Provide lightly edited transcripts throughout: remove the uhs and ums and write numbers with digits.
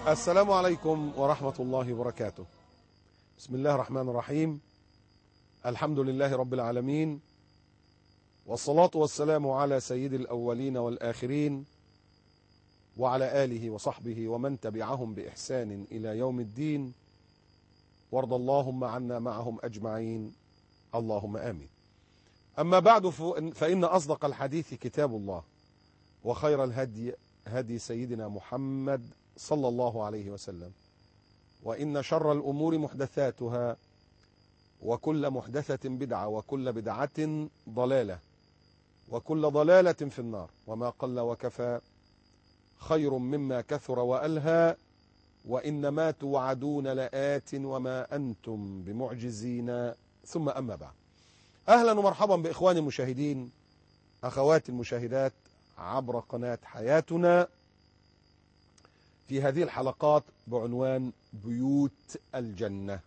السلام عليكم ورحمة الله وبركاته. بسم الله الرحمن الرحيم. الحمد لله رب العالمين، والصلاة والسلام على سيد الأولين والآخرين وعلى آله وصحبه ومن تبعهم بإحسان إلى يوم الدين، وارض اللهم عنا معهم أجمعين، اللهم آمين. أما بعد، فإن أصدق الحديث كتاب الله، وخير الهدي هدي سيدنا محمد صلى الله عليه وسلم، وإن شر الأمور محدثاتها، وكل محدثة بدعة، وكل بدعة ضلالة، وكل ضلالة في النار. وما قل وكفى خير مما كثر وألهى، وإنما توعدون لآت وما أنتم بمعجزين. ثم أما بعد، أهلا ومرحبا بإخواني المشاهدين، أخواتي المشاهدات عبر قناة حياتنا، في هذه الحلقات بعنوان بيوت الجنة.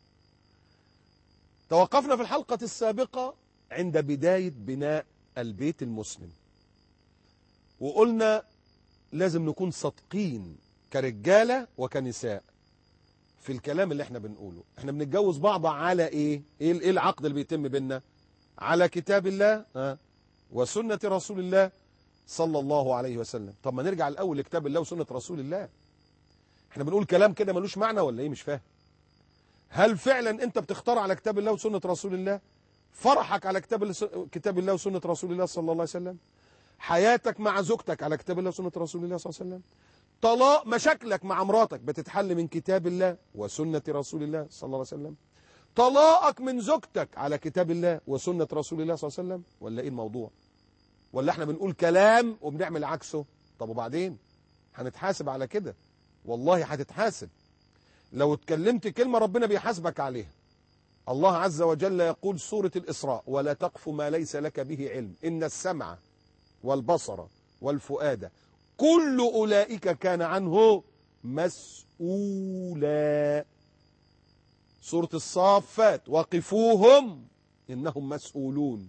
توقفنا في الحلقة السابقة عند بداية بناء البيت المسلم، وقلنا لازم نكون صادقين كرجالة وكنساء في الكلام اللي احنا بنقوله. احنا بنتجوز بعض على ايه العقد اللي بيتم بيننا؟ على كتاب الله وسنة رسول الله صلى الله عليه وسلم. طب ما نرجع الأول لكتاب الله وسنة رسول الله. احنا بنقول كلام كده ملوش معنى ولا ايه؟ مش فاهم. هل فعلا انت بتختار على كتاب الله وسنة رسول الله؟ فرحك على كتاب الله وسنة رسول الله صلى الله عليه وسلم؟ حياتك مع زوجتك على كتاب الله وسنة رسول الله صلى الله عليه وسلم؟ طلاق مشاكلك مع مراتك بتتحل من كتاب الله وسنة رسول الله صلى الله عليه وسلم؟ طلاقك من زوجتك على كتاب الله وسنة رسول الله صلى الله عليه وسلم؟ ولا ايه الموضوع؟ ولا احنا بنقول كلام وبنعمل عكسه؟ طب وبعدين؟ هنتحاسب على كده، والله هتتحاسب. لو اتكلمت كلمة ربنا بيحاسبك عليها. الله عز وجل يقول سورة الإسراء: ولا تقف ما ليس لك به علم إن السمع والبصر والفؤاد كل أولئك كان عنه مسؤولا. سورة الصافات: وقفوهم إنهم مسؤولون.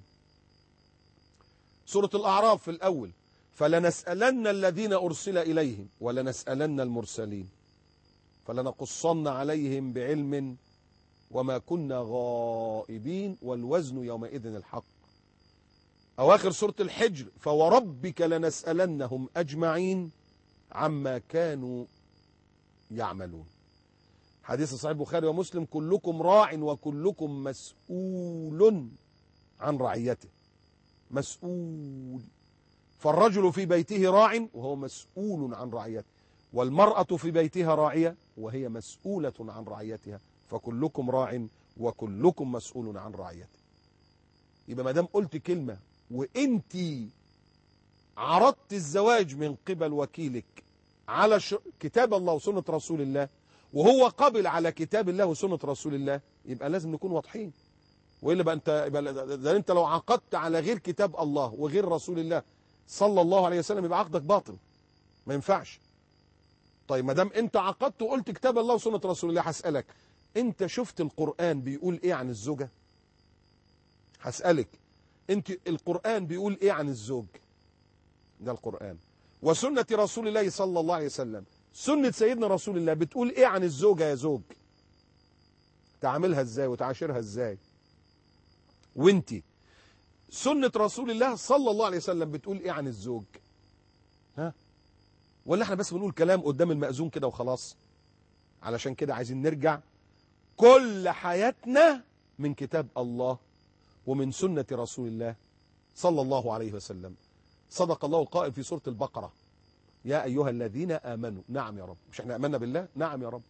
سورة الأعراف في الأول: فلنسألن الذين أرسل إليهم ولنسألن المرسلين فلنقصن عليهم بعلم وما كنا غائبين والوزن يومئذ الحق. أواخر سورة الحجر: فوربك لنسألنهم أجمعين عما كانوا يعملون. حديث صحيح البخاري ومسلم: كلكم راع وكلكم مسؤول عن رعيته. مسؤول. فالرجل في بيته راع وهو مسؤول عن رعيته، والمرأة في بيتها راعية وهي مسؤولة عن رعيتها، فكلكم راع وكلكم مسؤول عن رعيته. يبقى ما دام قلت كلمة وانت عرضت الزواج من قبل وكيلك على كتاب الله وسنة رسول الله، وهو قبل على كتاب الله وسنة رسول الله، يبقى لازم نكون واضحين. وإلا بقى انت لو عقدت على غير كتاب الله وغير رسول الله صلى الله عليه وسلم يبقى عقدك باطل، ما ينفعش. طيب ما دام انت عقدت وقلت كتاب الله وسنة رسول الله، هسألك: انت شفت القرآن بيقول ايه عن الزوجة؟ هسألك: انت القرآن بيقول ايه عن الزوج؟ ده القرآن. وسنة رسول الله صلى الله عليه وسلم، سنة سيدنا رسول الله بتقول ايه عن الزوجة يا زوج؟ تعاملها ازاي وتعاشرها ازاي؟ وانت سنة رسول الله صلى الله عليه وسلم بتقول ايه عن الزوج؟ ها؟ ولا احنا بس بنقول كلام قدام المأذون كده وخلاص؟ علشان كده عايزين نرجع كل حياتنا من كتاب الله ومن سنة رسول الله صلى الله عليه وسلم. صدق الله القائل في سورة البقرة: يا أيها الذين آمنوا. نعم يا رب، مش احنا آمنا بالله؟ نعم يا رب.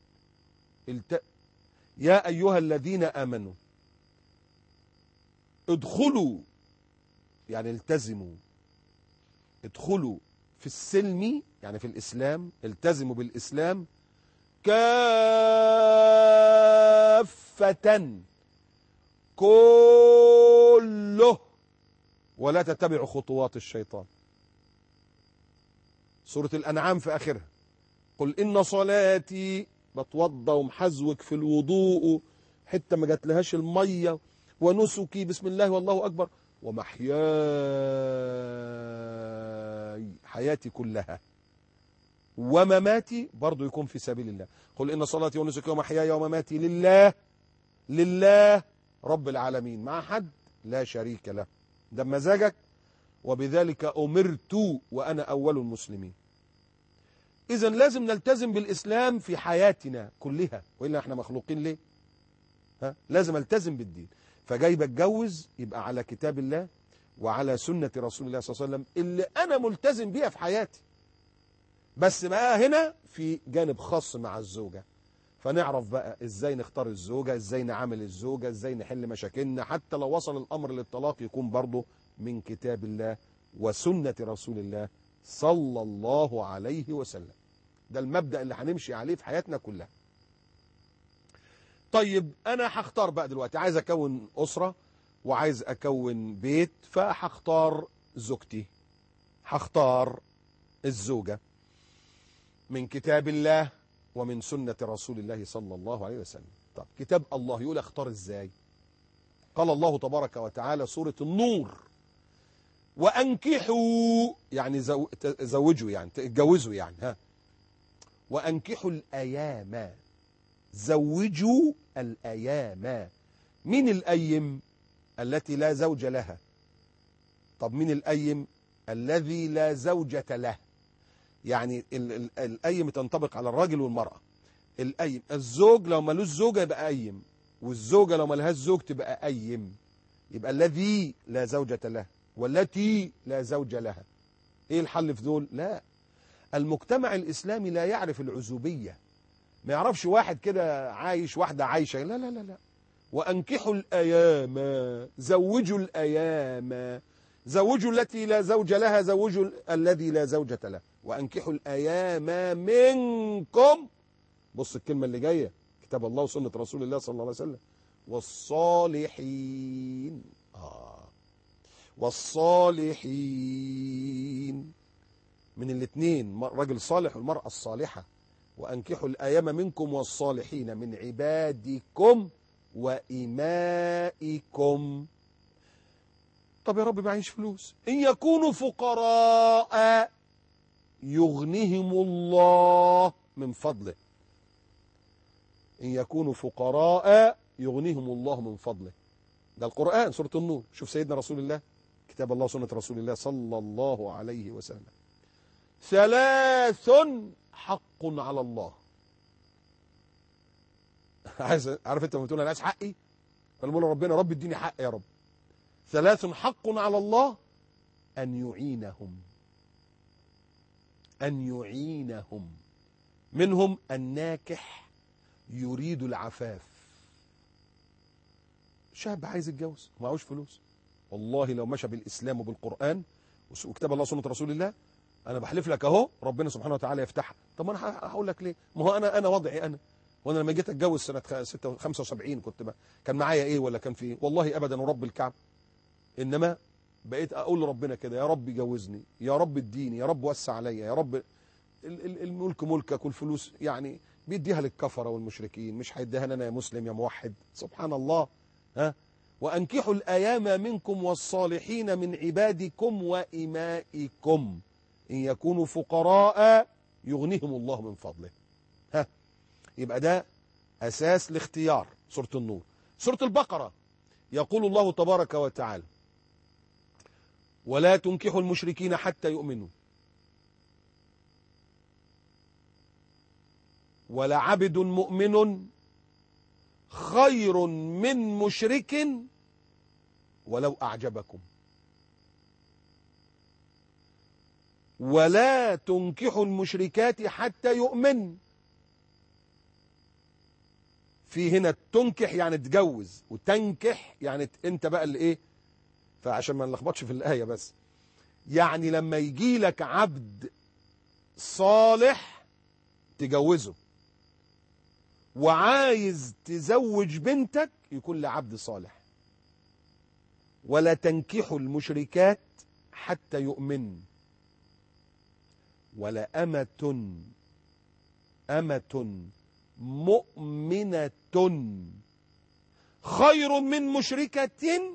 يا أيها الذين آمنوا ادخلوا، يعني التزموا. ادخلوا في السلم، يعني في الإسلام، التزموا بالإسلام كافة كله ولا تتبعوا خطوات الشيطان. سورة الأنعام في آخرها: قل إن صلاتي، بتوضى ومحزوك في الوضوء حتى ما جات لهاش المية، ونسكي بسم الله والله أكبر، ومحياي، حياتي كلها ومماتي برضو يكون في سبيل الله. قل إن صلاتي ونسكي ومحياي ومماتي لله رب العالمين، مع حد لا شريك له، ده مزاجك. وبذلك أمرت وأنا أول المسلمين. إذن لازم نلتزم بالإسلام في حياتنا كلها، وإلا احنا مخلوقين ليه؟ لازم التزم بالدين. فجاي بتجوز يبقى على كتاب الله وعلى سنة رسول الله صلى الله عليه وسلم اللي أنا ملتزم بيها في حياتي. بس بقى هنا في جانب خاص مع الزوجة، فنعرف بقى ازاي نختار الزوجة، ازاي نعامل الزوجة، ازاي نحل مشاكلنا، حتى لو وصل الأمر للطلاق يكون برضه من كتاب الله وسنة رسول الله صلى الله عليه وسلم. ده المبدأ اللي هنمشي عليه في حياتنا كلها. طيب أنا هختار بقى دلوقتي، عايز أكون أسرة وعايز أكون بيت، فهختار زوجتي، هختار الزوجة من كتاب الله ومن سنة رسول الله صلى الله عليه وسلم. طب كتاب الله يقول اختار ازاي؟ قال الله تبارك وتعالى سورة النور: وأنكحوا، يعني زوجوا، يعني اتجوزوا، يعني وأنكحوا الأيام، زوجوا الأيام. مين الأيم؟ التي لا زوج لها. طب مين الأيم؟ الذي لا زوجة له. يعني الأيم تنطبق على الراجل والمرأة. الأيم الزوج لو ملوش زوجة يبقى أيم، والزوجة لو ملهاش زوج تبقى أيم. يبقى الذي لا زوجة له والتي لا زوج لها. ايه الحل في دول؟ لا، المجتمع الإسلامي لا يعرف العزوبية، ما يعرفش واحد كده عايش واحدة عايشة، لا لا لا لا. وأنكحوا الأيام، زوجوا الأيام، زوجوا التي لا زوج لها، زوجوا الذي لا زوجة له، وأنكحوا الأيام منكم. بص الكلمة اللي جاية، كتاب الله وسنة رسول الله صلى الله عليه وسلم، والصالحين. والصالحين من الاثنين، رجل صالح والمرأة الصالحة. وأنكحوا الأيام منكم والصالحين من عبادكم وإمائكم. طب يا رب معيش فلوس، إن يكونوا فقراء يغنيهم الله من فضله. إن يكونوا فقراء يغنيهم الله من فضله. ده القرآن سورة النور. شوف سيدنا رسول الله، كتاب الله وسنة رسول الله صلى الله عليه وسلم: ثلاث حق على الله. عارف انت لما بتقول انا عايز حقي، فانا بقول ربنا رب اديني حق يا رب. ثلاث حق على الله: ان يعينهم، منهم الناكح يريد العفاف. شاب عايز يتجوز ومعهوش فلوس، والله لو مشى بالاسلام وبالقران وكتاب الله وسنه رسول الله، انا بحلف لك اهو ربنا سبحانه وتعالى يفتحها. طب انا هقول لك ليه؟ ما هو انا وضعي وانا لما جيت اتجوز سنه 75 كان معايا ايه ولا كان في ايه؟ والله ابدا ورب الكعب. انما بقيت اقول لربنا كده: يا رب جوزني، يا رب اديني، يا رب وسع عليا، يا رب. الملك ملكك والفلوس يعني بيديها للكفره والمشركين، مش هيديها لنا يا مسلم يا موحد. سبحان الله. وأنكحوا الأيام منكم والصالحين من عبادكم وإمائكم إن يكونوا فقراء يغنيهم الله من فضله. يبقى ده أساس الاختيار. سورة النور. سورة البقرة يقول الله تبارك وتعالى: ولا تنكحوا المشركين حتى يؤمنوا، ولعبد مؤمن خير من مشرك ولو أعجبكم، ولا تنكحوا المشركات حتى يؤمن. في هنا تنكح يعني تجوز، وتنكح يعني انت بقى اللي ايه، فعشان ما نلخبطش في الآية بس، يعني لما يجي لك عبد صالح تجوزه، وعايز تزوج بنتك يكون لعبد صالح. ولا تنكحوا المشركات حتى يؤمن، ولا أمة مؤمنة خير من مشركة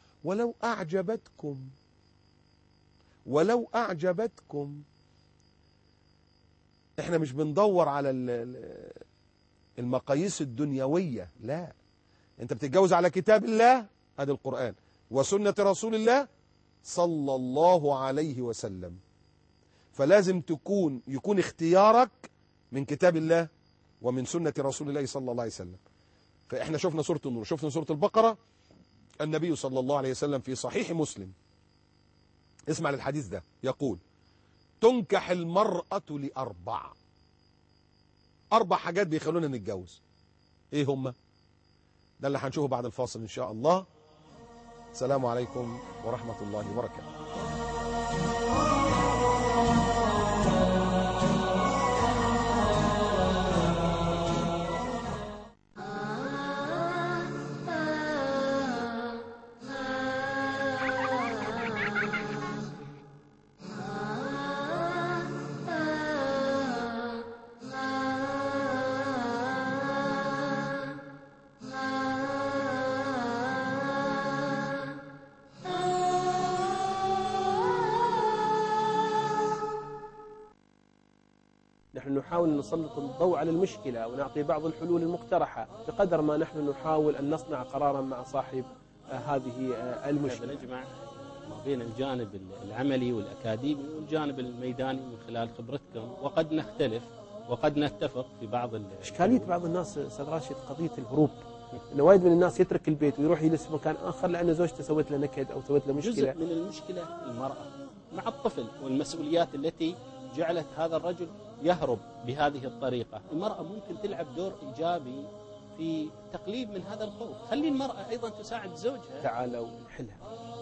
ولو أعجبتكم. احنا مش بندور على المقاييس الدنيوية، لا، انت بتتجوز على كتاب الله، ادي القرآن، وسنة رسول الله صلى الله عليه وسلم. فلازم يكون اختيارك من كتاب الله ومن سنة رسول الله صلى الله عليه وسلم. فاحنا شفنا سورة النور، شفنا سورة البقرة، النبي صلى الله عليه وسلم في صحيح مسلم، اسمع للحديث ده، يقول: تنكح المرأة لأربع. 4 حاجات بيخلونا نتجوز. ايه هم؟ ده اللي هنشوفه بعد الفاصل ان شاء الله. السلام عليكم ورحمة الله وبركاته. نحن نحاول أن نسلط الضوء على المشكلة ونعطي بعض الحلول المقترحة بقدر ما نحن نحاول أن نصنع قرارا مع صاحب هذه المشكلة. نجمع ما بين الجانب العملي والأكاديمي والجانب الميداني من خلال خبرتكم، وقد نختلف وقد نتفق في بعض إشكالية بعض الناس أستاذ راشد قضية الهروب، إنه وايد من الناس يترك البيت ويروح يجلس في مكان آخر لأن زوجته سوت له نكد أو سوت له مشكلة. جزء من المشكلة المرأة مع الطفل والمسؤوليات التي جعلت هذا الرجل يهرب بهذه الطريقة. المرأة ممكن تلعب دور إيجابي في تقليل من هذا الخوف. خلي المرأة أيضا تساعد زوجها. تعالوا نحلها.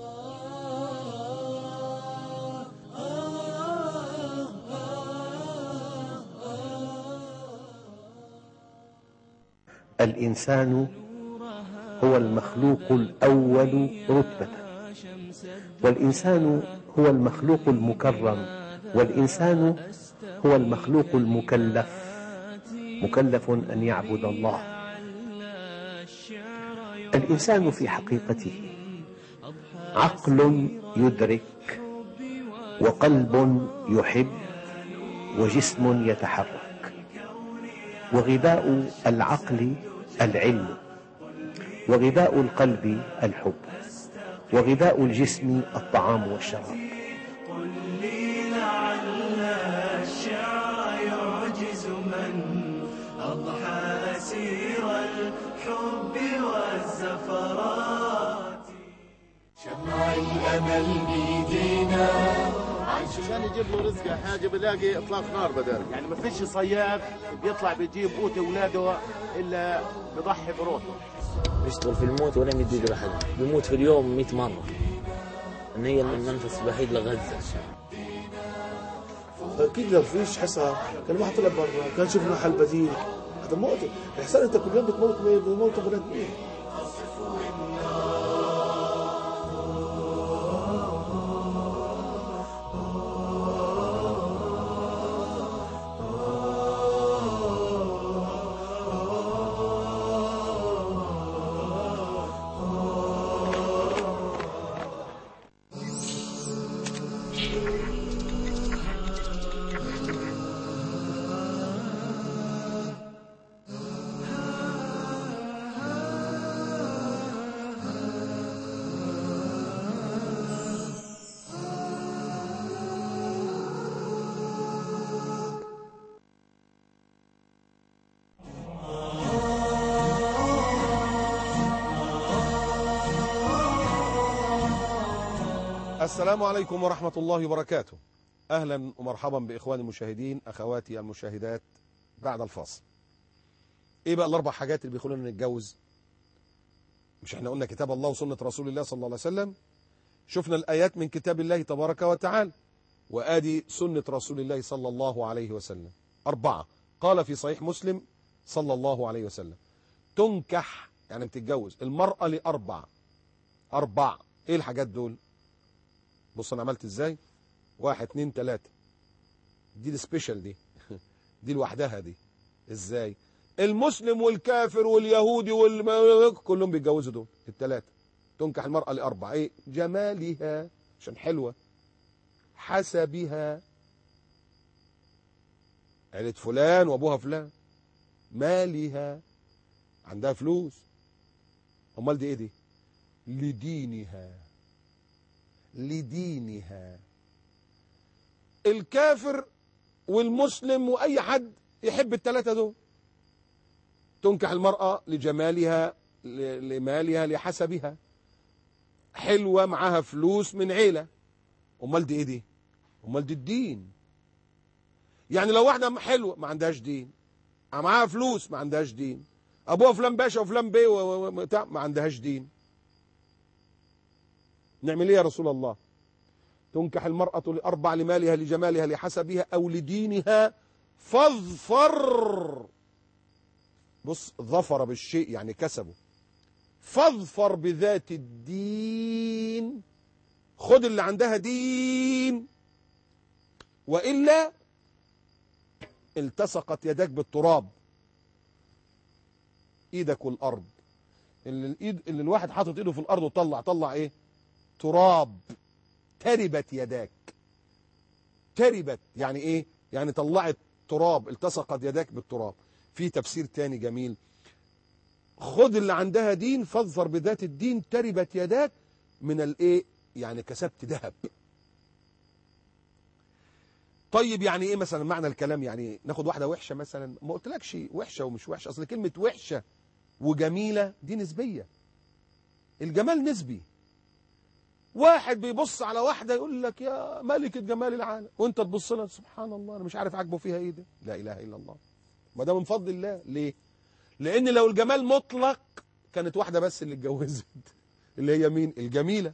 الإنسان هو المخلوق الأول رتبة، والإنسان هو المخلوق المكرم، والإنسان هو المخلوق المكلف، مكلف أن يعبد الله. الإنسان في حقيقته عقل يدرك، وقلب يحب، وجسم يتحرك. وغذاء العقل العلم، وغذاء القلب الحب، وغذاء الجسم الطعام والشراب. قل لي لعل الشعر يعجز من أضحى أسير الحب والزفرات. شمع الأمل بيدينا عشان يجيب له رزقه حاجه بلاقي اطلاق نار بدل، يعني ما فيش صياد بيطلع بيجيب قوت اولاده الا بيضحي بروحه. بيشتغل في الموت ولا يمد ايده لحد، بيموت في اليوم 100 مره. ان هي المنفس الوحيد لغزه. فاكيد لو فيش حصار كان ما طلع برا، كان شوف له حل بديل. هذا موت الحصار، انت كل يوم بتموت بني ادمين. السلام عليكم ورحمة الله وبركاته. أهلا ومرحبا بإخواني المشاهدين، أخواتي المشاهدات. بعد الفاصل، إيه بقى ال4 حاجات اللي بيخلونا نتجوز؟ مش احنا قلنا كتاب الله وسنة رسول الله صلى الله عليه وسلم؟ شفنا الآيات من كتاب الله تبارك وتعالى، وآدي سنة رسول الله صلى الله عليه وسلم. 4 قال في صحيح مسلم صلى الله عليه وسلم: تنكح، يعني بتتجوز المرأة ل4. 4 إيه الحاجات دول؟ بص أنا عملت إزاي؟ 1 2 3. دي السبيشال دي دي لوحدها دي. إزاي؟ المسلم والكافر واليهودي كلهم بيتجوزوا دول ال3. تنكح المرأة ل4. إيه؟ جمالها عشان حلوة، حسبها عيلة فلان وابوها فلان، مالها، عندها فلوس. امال دي ايه دي؟ لدينها. لدينها. الكافر والمسلم واي حد يحب الثلاثه دول. تنكح المرأة لجمالها، لمالها، لحسبها، حلوة، معاها فلوس، من عيلة. امال دي ايه دي؟ امال دي الدين. يعني لو واحدة حلوة ما عندهاش دين، معاها فلوس ما عندهاش دين، ابوها فلان باشا وفلان بيه ما عندهاش دين، نعمل ايه يا رسول الله؟ تنكح المرأة لأربع: لمالها، لجمالها، لحسبها، أو لدينها فاظفر. بص، ظفر بالشيء يعني كسبه. فاظفر بذات الدين، خد اللي عندها دين، وإلا التصقت يدك بالتراب. ايدك والأرض. اللي الواحد حاطط ايده في الأرض وطلع ايه؟ تراب. تربت يداك. تربت يعني ايه؟ يعني طلعت تراب، التصقت يداك بالتراب. في تفسير تاني جميل: خد اللي عندها دين، فاظفر بذات الدين، تربت يداك من الايه؟ يعني كسبت ذهب. طيب يعني ايه مثلا معنى الكلام؟ يعني ناخد واحده وحشه مثلا، ما قلتلكش وحشه ومش وحشه، اصل كلمه وحشه وجميله دي نسبيه. الجمال نسبي. واحد بيبص على واحده يقول لك يا ملكه جمال العالم، وانت تبص لها سبحان الله انا مش عارف عاجبه فيها ايه ده. لا اله الا الله. ما ده من فضل الله. ليه؟ لان لو الجمال مطلق كانت واحده بس اللي اتجوزت، اللي هي مين؟ الجميله.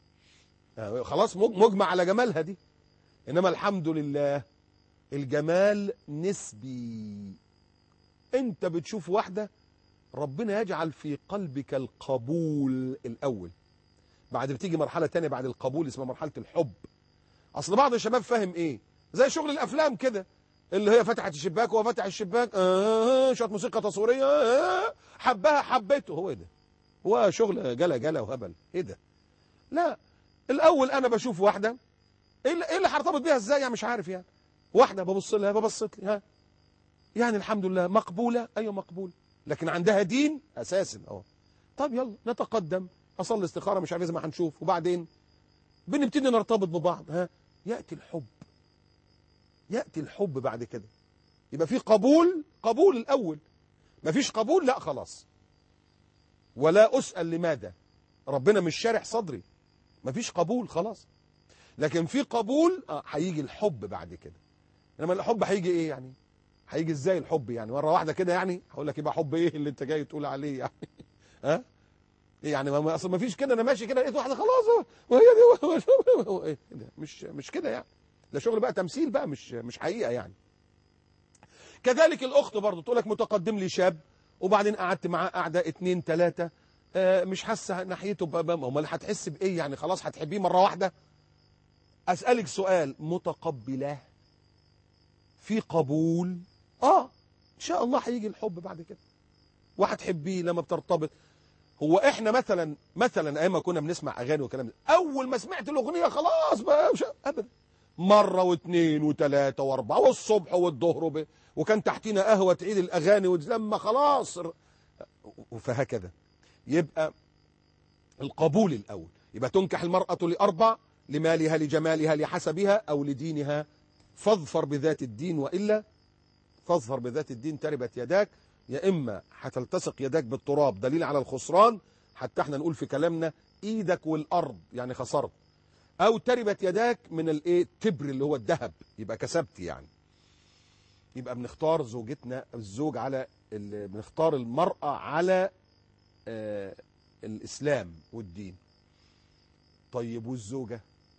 خلاص مجمع على جمالها دي. انما الحمد لله الجمال نسبي. انت بتشوف واحده ربنا يجعل في قلبك القبول الاول، بعد بتيجي مرحله تانية بعد القبول اسمها مرحله الحب. اصل بعض الشباب فاهم ايه؟ زي شغل الافلام كده، اللي هي فتحت الشباك وهو فتح الشباك، شويه موسيقى تصويريه، حبها حبيته. هو ايه ده؟ هو شغل جلا وهبل. ايه ده؟ لا، الاول انا بشوف واحده، ايه اللي هرتبط بيها ازاي يعني؟ مش عارف يعني. واحده ببص لها، ببصت لي، ها يعني الحمد لله مقبوله، ايوه مقبوله، لكن عندها دين اساسا. طب يلا نتقدم، اصلي استخاره، مش عارف زي ما هنشوف، وبعدين بنبتدي نرتبط ببعض. ياتي الحب. ياتي الحب بعد كده. يبقى في قبول الاول. مفيش قبول، لا خلاص. ولا اسال لماذا، ربنا مش شارح صدري. مفيش قبول خلاص. لكن في قبول، هيجي الحب بعد كده. انما الحب هيجي ايه يعني؟ هيجي ازاي الحب يعني؟ مره واحده كده يعني؟ هقول لك يبقى حب ايه اللي انت جاي تقول عليه يعني؟ ها؟ يعني اصل ما فيش كده، انا ماشي كده لقيت واحده خلاص وهي دي مش كده يعني. ده شغل بقى تمثيل بقى، مش حقيقه يعني. كذلك الاخت برضه تقول لك متقدم لي شاب، وبعدين قعدت معاه قعده 2 3، مش حاسه ناحيته امال هتحس بايه يعني؟ خلاص هتحبيه مره واحده؟ اسالك سؤال: متقبله؟ في قبول؟ ان شاء الله هيجي الحب بعد كده، وهتحبيه لما بترتبط. هو احنا مثلا ايام ما كنا بنسمع اغاني وكلام ده، اول ما سمعت الاغنيه خلاص بقى ابدا، مره واثنين وثلاثه واربعه والصبح والظهر، وكان تحتينا قهوه تعيد الاغاني، ولما خلاص فهكذا. يبقى القبول الاول. يبقى تنكح المراه لاربع: لمالها، لجمالها، لحسبها، او لدينها، فاظفر بذات الدين، والا فاظفر بذات الدين تربت يداك. يا اما هتلتصق يداك بالتراب، دليل على الخسران، حتى احنا نقول في كلامنا ايدك والارض يعني خسرت، او تربت يداك من الايه؟ التبر اللي هو الذهب، يبقى كسبت يعني. يبقى بنختار زوجتنا، الزوج على بنختار المرأة على الاسلام والدين. طيب والزوجة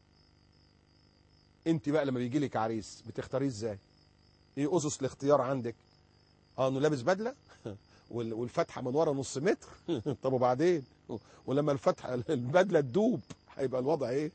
انت بقى لما بيجي لك عريس بتختاريه ازاي؟ ايه اسس الاختيار عندك؟ انه لابس بدله والفتحه من ورا نص متر طب وبعدين؟ ولما الفتحه البدله تدوب هيبقى الوضع ايه؟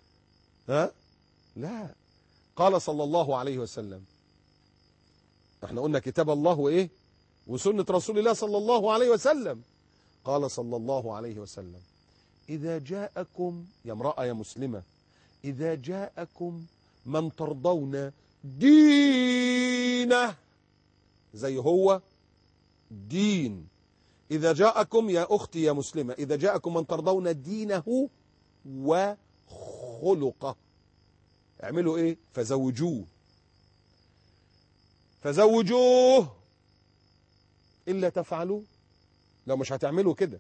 لا. قال صلى الله عليه وسلم، احنا قلنا كتاب الله وايه؟ وسنه رسول الله صلى الله عليه وسلم. قال صلى الله عليه وسلم: اذا جاءكم، يا امراه يا مسلمه، اذا جاءكم من ترضون دينه دينه زي هو دين. إذا جاءكم يا أختي يا مسلمة، إذا جاءكم من ترضون دينه وخلقه، اعملوا إيه؟ فزوجوه. فزوجوه إلا تفعلوا، لو مش هتعملوا كده،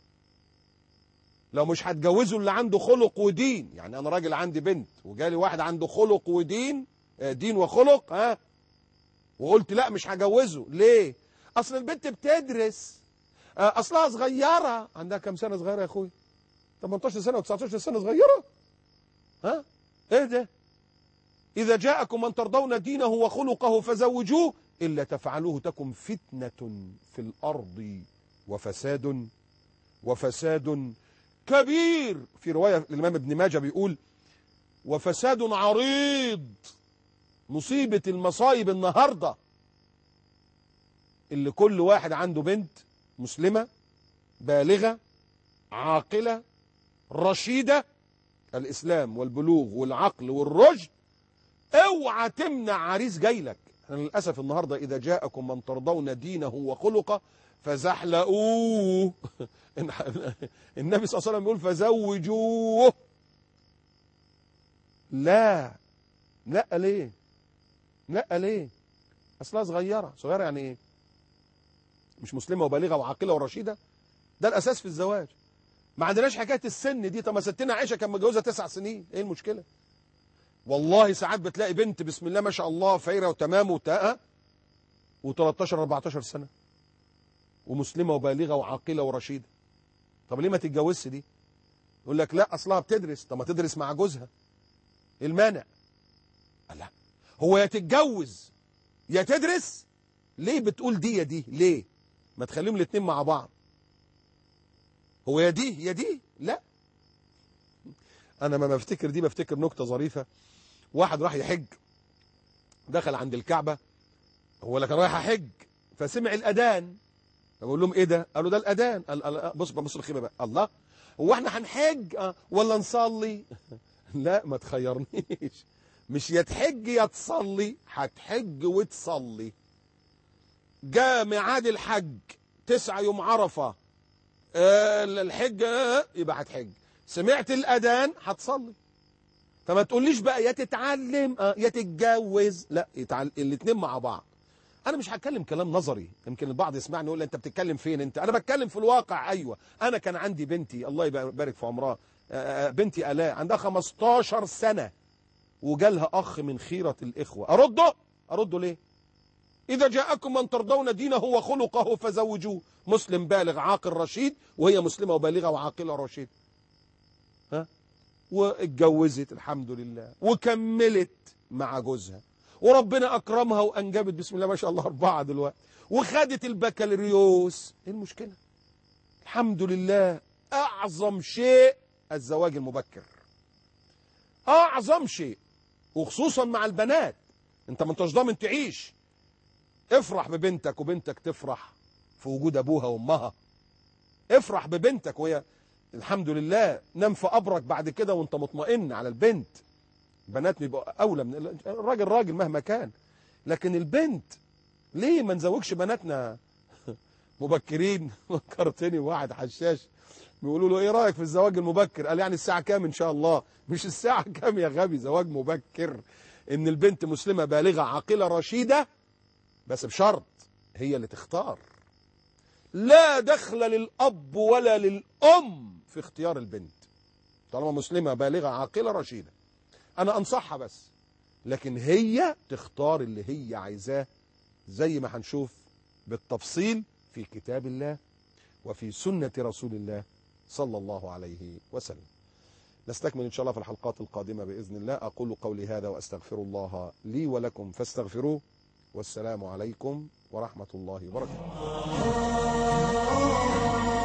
لو مش هتجوزوا اللي عنده خلق ودين. يعني أنا راجل عندي بنت وجالي واحد عنده خلق ودين، دين وخلق، وقلت لا مش هجوزه. ليه؟ أصل البنت بتدرس، أصلها صغيرة. عندها كم سنة صغيرة يا أخوي؟ 18 سنة و19 سنة، صغيرة. إيه ده؟ إذا جاءكم من ترضون دينه وخلقه فزوجوه إلا تفعلوه تكن فتنة في الأرض وفساد كبير. في رواية الإمام ابن ماجه بيقول وفساد عريض. مصيبة المصايب النهاردة اللي كل واحد عنده بنت مسلمة بالغة عاقلة رشيدة، الإسلام والبلوغ والعقل والرشد، اوعى تمنع عريس جاي لك. للأسف النهاردة إذا جاءكم من ترضون دينه وخلقه فزحلقوه. النبي صلى الله عليه وسلم يقول فزوجوه. لا ليه؟ لا ليه؟ أصلها صغيرة يعني إيه؟ مش مسلمة وبالغة وعاقلة ورشيدة؟ ده الأساس في الزواج. ما عندناش حكاية السن دي. طب ما ستنا عائشة كان متجوزة 9 سنين، إيه المشكلة؟ والله ساعات بتلاقي بنت بسم الله ما شاء الله فايرة وتمام وتاءة و13 14 سنة ومسلمة وبالغة وعاقلة ورشيدة. طب ليه ما تتجوزش دي؟ يقول لك لا أصلها بتدرس. طب ما تدرس مع جوزها، إيه المانع؟ لا، هو يا تتجوز يا تدرس. ليه بتقول دي يا دي؟ ليه ما تخليهم الاثنين مع بعض؟ هو يا دي يا دي؟ لا. انا ما بفتكر دي بفتكر نكته ظريفه. واحد راح يحج، دخل عند الكعبه، هو كان رايح يحج فسمع الاذان، بقول لهم ايه ده؟ قالوا ده الاذان. بص الخيمه بقى، الله هو احنا هنحج ولا نصلي؟ لا ما تخيرنيش، مش يا تحج يا تصلي، هتحج وتصلي. جاء ميعاد الحج 9 يوم عرفه، الحج يبقى هتحج. سمعت الاذان هتصلي. فما تقوليش بقى يا تتعلم يا تتجوز، لا، الاثنين مع بعض. انا مش هتكلم كلام نظري، يمكن البعض يسمعني يقول انت بتتكلم فين انت؟ انا بتكلم في الواقع. ايوه، انا كان عندي بنتي الله يبارك في عمرها، بنتي الاء عندها 15 سنه وجالها اخ من خيره الاخوه. ارده ليه؟ اذا جاءكم من ترضون دينه وخلقه فزوجوه. مسلم بالغ عاقل رشيد، وهي مسلمه وبالغه وعاقله رشيد، واتجوزت الحمد لله وكملت مع جوزها وربنا اكرمها وانجبت بسم الله ما شاء الله 4 دلوقتي وخدت البكالوريوس. ايه المشكله؟ الحمد لله. اعظم شيء الزواج المبكر، اعظم شيء، وخصوصا مع البنات. انت ما انتش ضامن تعيش. افرح ببنتك وبنتك تفرح في وجود ابوها وامها. افرح ببنتك وهي الحمد لله نام في قبرك بعد كده وانت مطمئن على البنت. بنات بيبقوا اولى من الراجل، راجل مهما كان، لكن البنت ليه ما نزوجش بناتنا مبكرين؟ فكرتني واحد حشاش بيقولوا له ايه رايك في الزواج المبكر؟ قال يعني الساعه كام ان شاء الله؟ مش الساعه كام يا غبي، زواج مبكر ان البنت مسلمه بالغه عاقله رشيده، بس بشرط هي اللي تختار. لا دخل للاب ولا للام في اختيار البنت طالما مسلمه بالغه عاقله رشيده. انا انصحها بس، لكن هي تختار اللي هي عايزاه زي ما هنشوف بالتفصيل في كتاب الله وفي سنة رسول الله صلى الله عليه وسلم. نستكمل إن شاء الله في الحلقات القادمة بإذن الله. أقول قولي هذا وأستغفر الله لي ولكم فاستغفروه، والسلام عليكم ورحمة الله وبركاته.